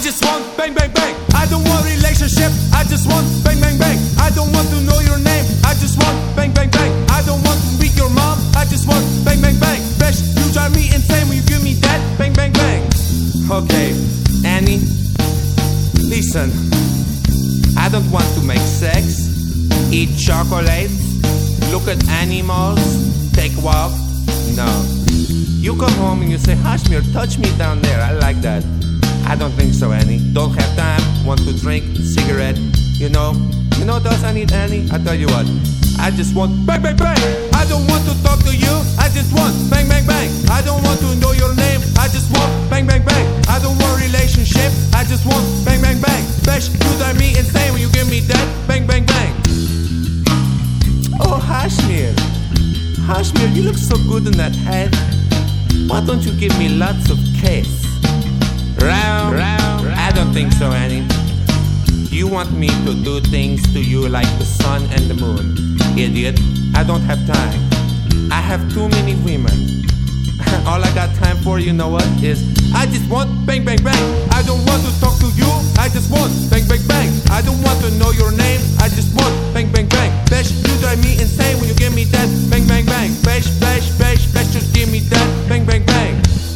just want bang bang bang. I don't want relationship, I just want bang bang bang. I don't want to know your name, I just want bang bang bang. I don't want to be your mom, I just want bang bang bang. Bitch, you drive me insane when you give me that bang bang bang. Okay, Annie, listen, I don't want to make sex, eat chocolate, look at animals, take walk. No, you come home and you say, Hashmir, touch me down there, I like that. I don't think so, Annie. Don't have time, want to drink, cigarette. You know, does I need Annie? I tell you what, I just want bang bang bang. I don't want to talk to you, I just want bang bang bang. I don't want to know your name, I just want bang bang bang. I don't want relationship, I just want bang bang bang. Bitch, you drive me insane when you give me that bang bang bang. Oh, Hashmir, you look so good in that hat. Why don't you give me lots of kiss? Round. I don't think so, Annie. You want me to do things to you like the sun and the moon. Idiot, I don't have time. I have too many women. All I got time for, you know what, is I just want bang bang bang. I don't want to talk to you, I just want bang bang bang. I don't want to know your name, I just want bang bang bang. Bitch, you drive me insane when you give me that bang bang bang. Bitch, just give me that bang bang bang.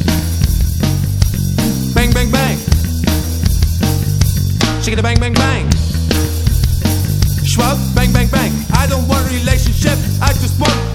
Bang bang bang. Shake it bang bang bang. Shrug, bang bang bang. I don't want a relationship, I just want